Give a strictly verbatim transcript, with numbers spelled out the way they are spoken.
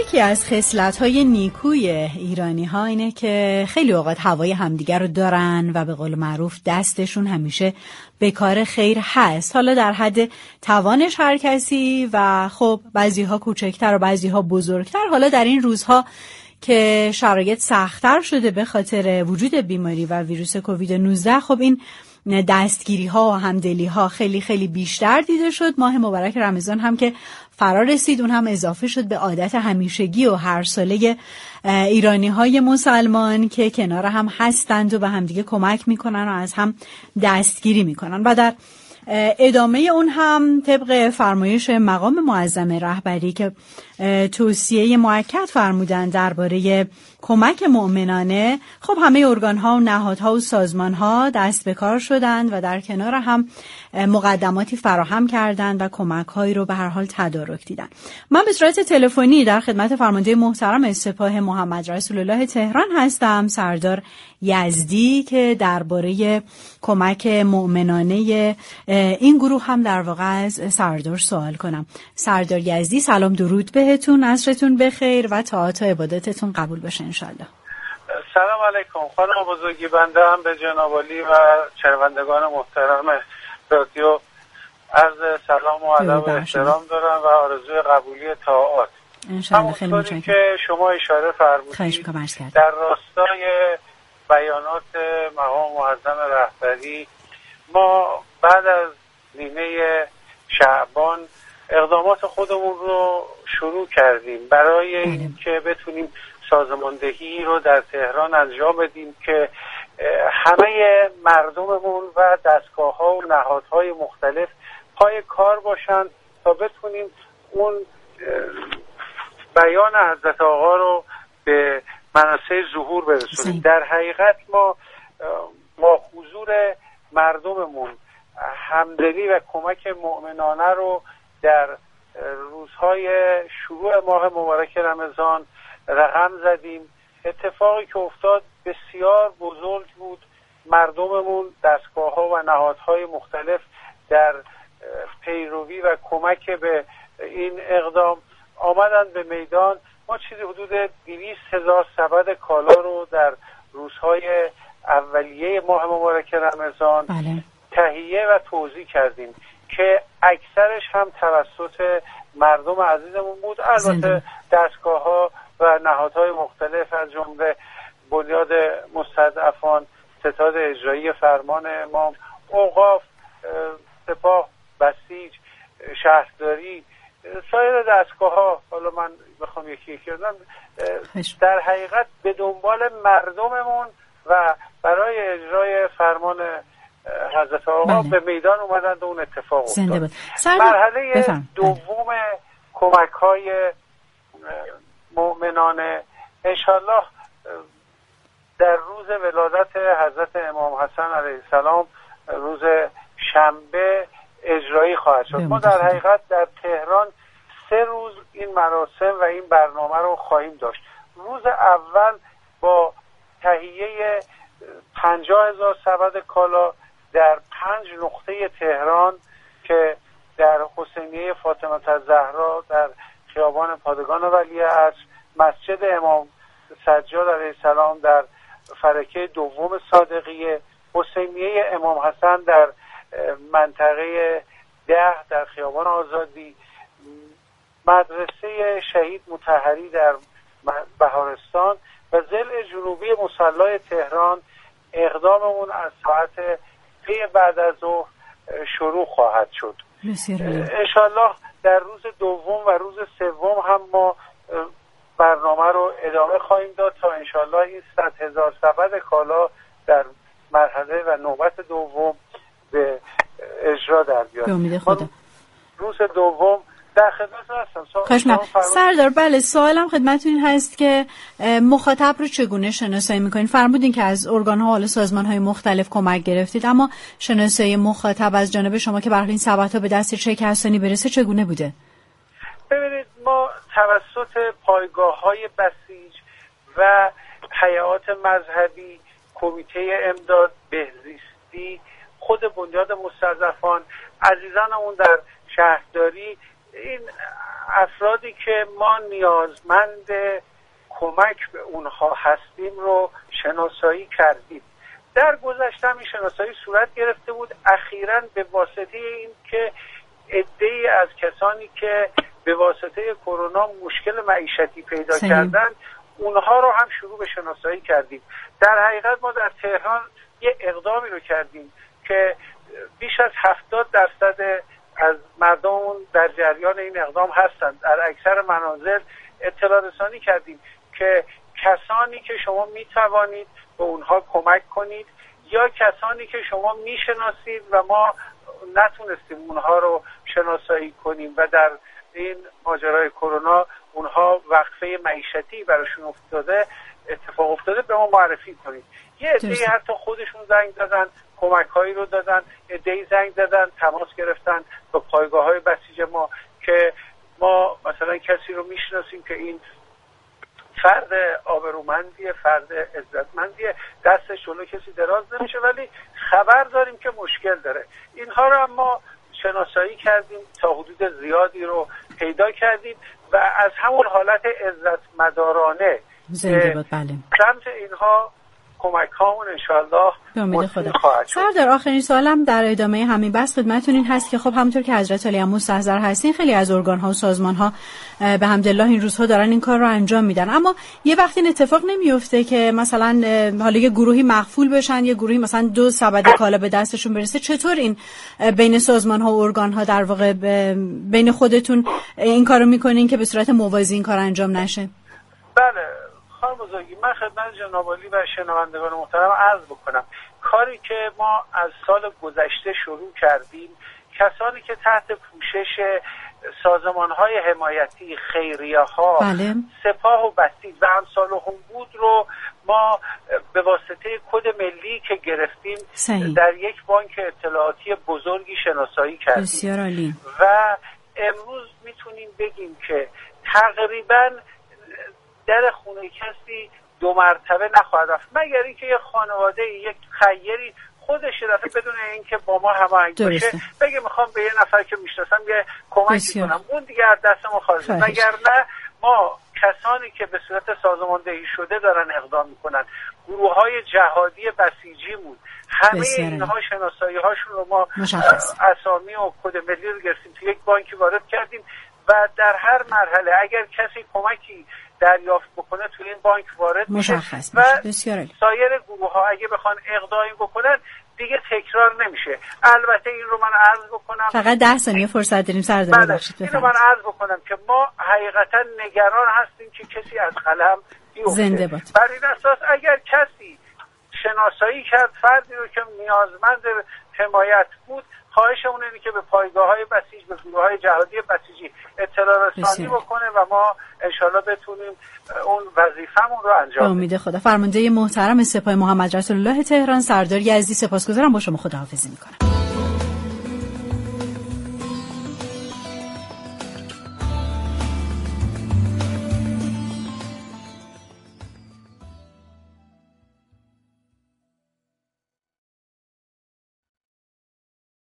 یکی از خصلت‌های نیکوی ایرانی‌ها اینه که خیلی اوقات هوای همدیگر رو دارن و به قول معروف دستشون همیشه به کار خیر هست، حالا در حد توانش هر کسی و خب بعضی‌ها کوچکتر و بعضی‌ها بزرگتر. حالا در این روزها که شرایط سخت‌تر شده به خاطر وجود بیماری و ویروس کووید نوزده، خب این دستگیری ها و همدلی ها خیلی خیلی بیشتر دیده شد. ماه مبارک رمضان هم که فرا رسید، اون هم اضافه شد به عادت همیشگی و هر ساله ایرانی های مسلمان که کنار هم هستند و به همدیگه کمک میکنن و از هم دستگیری میکنن. و در ادامه اون هم طبق فرمایش مقام معظم رهبری که توصیه مؤکد فرمودن درباره کمک مؤمنانه، خب همه ارگان‌ها و نهادها و سازمان‌ها دست به کار شدند و در کنار هم مقدماتی فراهم کردند و کمک‌هایی رو به هر حال تدارک دیدن. من به صورت تلفنی در خدمت فرمانده محترم سپاه محمد رسول الله تهران هستم، سردار یزدی، که درباره کمک مؤمنانه این گروه هم در واقع از سردار سوال کنم. سردار یزدی، سلام، درود بهتون، عصرتون بخیر و طاعات و عبادتتون قبول باشه انشالله. سلام علیکم خانم بزرگی، بنده هم به جناب عالی و شنوندگان محترم رادیو عرض سلام و ادب و احترام دارم و آرزوی قبولی طاعات. انشالله. خیلی متشکرم که شما اشاره فرمودید در راستای بیانات مقام معظم رهبری، ما بعد از نیمه شعبان اقدامات خودمون رو شروع کردیم برای اینکه بتونیم سازماندهی رو در تهران انجام بدیم که همه مردممون و دستگاه‌ها و نهادهای مختلف پای کار باشن تا بتونیم اون بیان حضرت آقا رو به منصه ظهور برسونیم. در حقیقت ما با حضور مردممون همدلی و کمک مؤمنانه رو در روزهای شروع ماه مبارک رمضان رقم زدیم. اتفاقی که افتاد بسیار بزرگ بود. مردممون، دستگاه‌ها و نهادهای مختلف در پیروی و کمک به این اقدام آمدن به میدان. ما چیزی حدود دویست هزار سبد کالا رو در روزهای اولیه ماه مبارک رمضان بله. تهیه و توزیع کردیم که اکثرش هم توسط مردم عزیزمون بود. البته دستگاه‌ها و نهادهای مختلف از جمله بنیاد مستضعفان، ستاد اجرایی فرمان امام، اوقاف، سپاه، بسیج، شهرداری، سایر دستگاه‌ها، حالا من بخوام یکی یکی بگم، در حقیقت به دنبال مردممون و برای اجرای فرمان حضرت آقا بله. به میدان اومدند و اون اتفاق افتاد. مرحله دوم کمک‌های مؤمنانه انشالله در روز ولادت حضرت امام حسن علیه السلام، روز شنبه اجرایی خواهد شد. ما در حقیقت در تهران سه روز این مراسم و این برنامه رو خواهیم داشت. روز اول با تهیه پنجاه هزار سبد کالا در پنج نقطه تهران که در حسینیه فاطمه الزهرا، در خیابان پادگان ولیعصر، مسجد امام سجاد علیه السلام در فلکه دوم صادقیه، حسینیه امام حسن در منطقه ده در خیابان آزادی، مدرسه شهید مطهری در بهارستان و ضلع جنوبی مصلی تهران. اقداممون از ساعت پی بعد از ظهر شروع خواهد شد. انشالله در روز دوم و روز سوم هم ما برنامه رو ادامه خواهیم داد تا انشالله این صد هزار سبد کالا در مرحله و نوبت دوم به اجرا در بیاد. روز دوم در خدمت هستم. سردار بله، سوالم خدمتتون این هست که مخاطب رو چگونه شناسایی میکنین؟ فرمودین که از ارگان‌ها و سازمان‌های مختلف کمک گرفتید، اما شناسایی مخاطب از جانب شما که برای این سبدها به دست چه کسانی برسه چگونه بوده؟ ببینید، ما توسط پایگاه‌های بسیج و هیئات مذهبی، کمیته امداد بهزیستی، خود بنیاد مستضعفان، عزیزانمون در شهرداری، این افرادی که ما نیازمند کمک به اونها هستیم رو شناسایی کردیم. در گذشته این شناسایی صورت گرفته بود. اخیراً به واسطه این که عده‌ای از کسانی که به واسطه کرونا مشکل معیشتی پیدا سیم. کردن، اونها رو هم شروع به شناسایی کردیم. در حقیقت ما در تهران یه اقدامی رو کردیم که بیش از هفتاد درصد از مردم در جریان این اقدام هستند. در اکثر منازل اطلاع رسانی کردیم که کسانی که شما میتوانید به اونها کمک کنید یا کسانی که شما میشناسید و ما نتونستیم اونها رو شناسایی کنیم و در این ماجرای کرونا اونها وقفه معیشتی براشون افتاده اتفاق افتاده به ما معرفی کنید. یه عده‌ای حتی خودشون زنگ زدن، کمک‌هایی رو دادن، عده‌ای زنگ زدن، تماس گرفتن با پایگاه‌های بسیج ما که ما مثلا کسی رو میشناسیم که این فرد آبرومندیه، فرد عزتمندیه، دستش جلو کسی دراز نمیشه ولی خبر داریم که مشکل داره. اینها رو هم ما شناسایی کردیم، تا حدود زیادی رو پیدا کردیم و از همون حالت عزتمدارانه زنده باد بله سمت اینها کمک هامون انشاءالله به امید خدا. سردار آخرین سوالم در ادامه همین بحث خدمتتون این هست که خب همونطور که حضرت علی مستحضر هستین خیلی از ارگان ها و سازمان ها به حمدالله این روزها دارن این کار رو انجام میدن، اما یه وقتی این اتفاق نمیفته که مثلا حالا یه گروهی مغفول بشن، یه گروهی مثلا دو سبد کالا به دستشون برسه، چطور این بین سازمان ها و ارگان ها در واقع بین خودتون این کارو میکنین که به صورت موازی این کار انجام نشه؟ بله خانم بزرگی، من خدمت جناب عالی و شنوندگان محترم عرض بکنم کاری که ما از سال گذشته شروع کردیم، کسانی که تحت پوشش سازمان‌های حمایتی، خیریه‌ها، بله. سپاه و بسیج و امثالهم بود رو ما به واسطه کد ملی که گرفتیم صحیح. در یک بانک اطلاعاتی بزرگی شناسایی کردیم. بسیار عالی. و امروز میتونیم بگیم که تقریباً در خونه کسی دو مرتبه نخواهد رفت مگر اینکه یک خانواده، یک خیری خودش رفته بدون اینکه با ما هماهنگ باشه بگه میخوام به یه نفر که میشناسم یه کمکی کنم، اون دیگه از دست ما خارجه. مگر نه ما کسانی که به صورت سازماندهی شده دارن اقدام میکنن، گروه های جهادی بسیجیمون، همه اینها شناسایی هاشون رو ما مشخص. اسامی و کد ملی رو گرفتیم تو یک بانکی وارد کردیم و در هر مرحله اگر کسی کمکی دریافت بکنه تو این بانک وارد میشه و سایر گروه ها اگه بخوان اقدامی بکنن دیگه تکرار نمیشه. البته این رو من عرض بکنم فقط ده ثانیه فرصت داریم سردار بله. باشید این رو من عرض بکنم که ما حقیقتا نگران هستیم که کسی از قلم بیفته. زنده باد. بر این اساس اگر کسی شناسایی کرد فردی رو که نیازمند حمایت بود، خواهشمون اینه که به پایگاه‌های بسیج، به گروه‌های جهادی بسیجی اطلاع رسانی بکنه و ما انشالله بتونیم اون وظیفمون رو انجام بدیم. امید خدا. فرمانده محترم سپاه محمد رسول الله تهران سردار یزدی، سپاسگزارم، با شما خداحافظی می‌کنم.